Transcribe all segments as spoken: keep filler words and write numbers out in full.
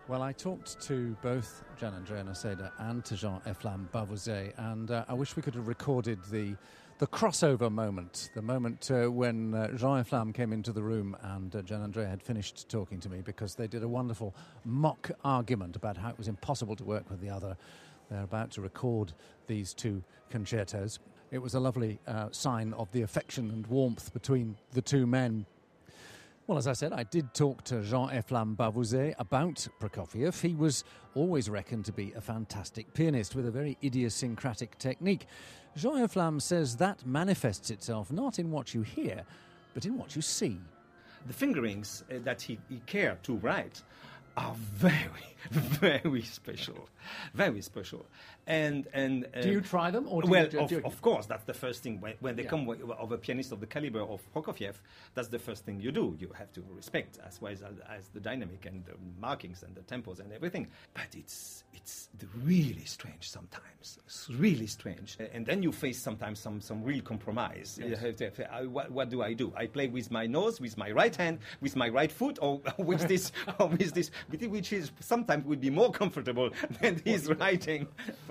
Well, I talked to both Gianandrea Noseda and to Jean-Efflam Bavouzet, and uh, I wish we could have recorded the the crossover moment, the moment uh, when uh, Jean-Efflam came into the room and uh, Gianandrea had finished talking to me, because they did a wonderful mock argument about how it was impossible to work with the other. They're about to record these two concertos. It was a lovely uh, sign of the affection and warmth between the two men. Well, as I said, I did talk to Jean-Efflam Bavouzet about Prokofiev. He was always reckoned to be a fantastic pianist with a very idiosyncratic technique. Jean-Efflam says that manifests itself not in what you hear, but in what you see. The fingerings uh, that he, he cared to write are very, very special, very special. And and uh, do you try them, or do well, you do, of, do you... of course, that's the first thing when, when they yeah. come of a pianist of the caliber of Prokofiev. That's the first thing you do. You have to respect as well as, as the dynamic and the markings and the tempos and everything. But it's it's really strange sometimes. It's really strange. And then you face sometimes some some real compromise. Yes. You have to, uh, what, what do I do? I play with my nose, with my right hand, with my right foot, or with this, or with this. Which is sometimes would be more comfortable than his writing.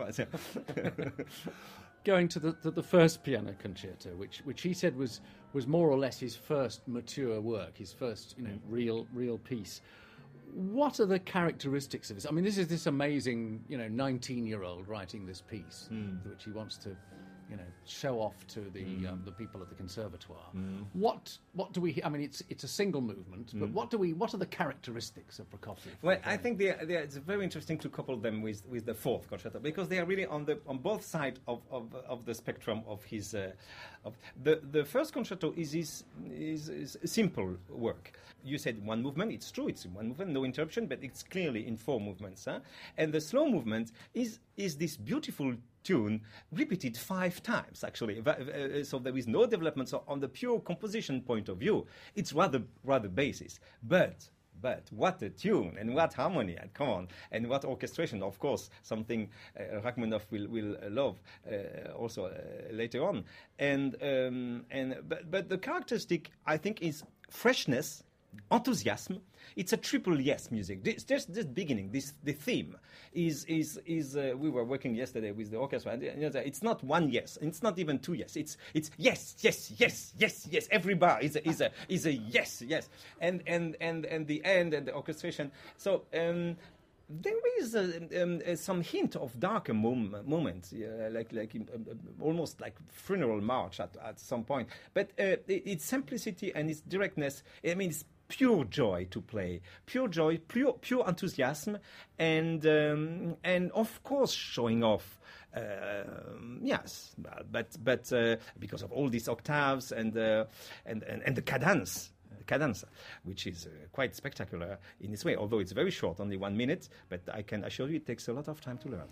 Going to the, the the first piano concerto, which which he said was was more or less his first mature work, his first you know real real piece. What are the characteristics of this? I mean, this is this amazing you know nineteen year old writing this piece, mm. which he wants to you know show off to the mm. um, the people at the conservatoire. Mm. What what do we? I mean, it's it's a single movement, but mm. what do we? What are the characteristics of Prokofiev? Well, I think they are, they are, it's very interesting to couple them with, with the fourth concerto, because they are really on the on both sides of, of, of the spectrum of his. Uh, of the the first concerto is his is, is simple work. You said one movement. It's true. It's one movement, no interruption, but it's clearly in four movements. Huh? And the slow movement is is this beautiful tune repeated five times, actually. So there is no development. So on the pure composition point of view, it's rather rather basis. But but what a tune and what harmony! And come on, and what orchestration! Of course, something uh, Rachmaninoff will will love uh, also uh, later on. And um, and but but the characteristic, I think, is freshness, enthusiasm. It's a triple yes music. This, just this beginning, this the theme is is is. Uh, we were working yesterday with the orchestra, and it's not one yes, and it's not even two yes. It's it's yes, yes, yes, yes, yes. Every bar is a, is a is a yes, yes, and and and and the end and the orchestration. So. Um, There is a, um, uh, some hint of darker mom- moments, uh, like like um, uh, almost like funeral march at, at some point. But uh, it, its simplicity and its directness, I mean, it's pure joy to play, pure joy, pure pure enthusiasm, and um, and of course showing off. Uh, yes, but but uh, because of all these octaves and uh, and, and and the cadence. Cadence, which is uh, quite spectacular in its way, although it's very short, only one minute, but I can assure you it takes a lot of time to learn.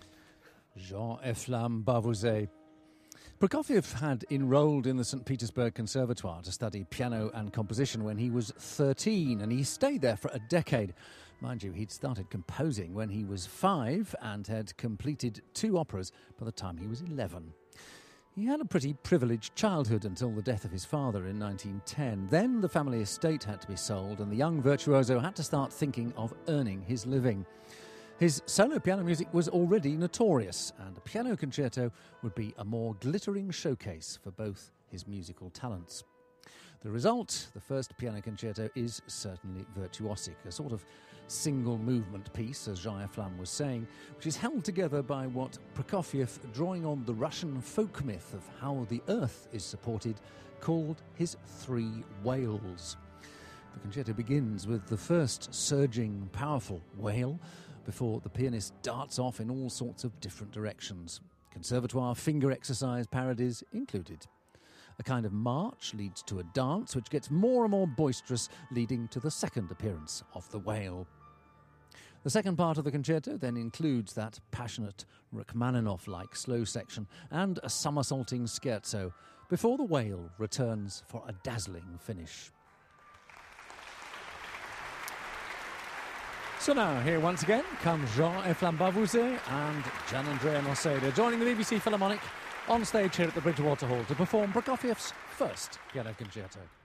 Jean-Efflam Bavouzet. Prokofiev had enrolled in the Saint Petersburg Conservatoire to study piano and composition when he was thirteen, and he stayed there for a decade. Mind you, he'd started composing when he was five and had completed two operas by the time he was eleven. He had a pretty privileged childhood until the death of his father in nineteen ten. Then the family estate had to be sold and the young virtuoso had to start thinking of earning his living. His solo piano music was already notorious, and a piano concerto would be a more glittering showcase for both his musical talents. The result, the first piano concerto, is certainly virtuosic, a sort of single-movement piece, as Jean-Efflam was saying, which is held together by what Prokofiev, drawing on the Russian folk myth of how the earth is supported, called his three whales. The concerto begins with the first surging, powerful wail, before the pianist darts off in all sorts of different directions. Conservatoire finger exercise parodies included. A kind of march leads to a dance which gets more and more boisterous, leading to the second appearance of the wail. The second part of the concerto then includes that passionate Rachmaninoff-like slow section and a somersaulting scherzo before the wail returns for a dazzling finish. So now, here once again comes Jean-Efflam Bavouzet and Gianandrea Noseda, joining the B B C Philharmonic on stage here at the Bridgewater Hall to perform Prokofiev's first piano concerto.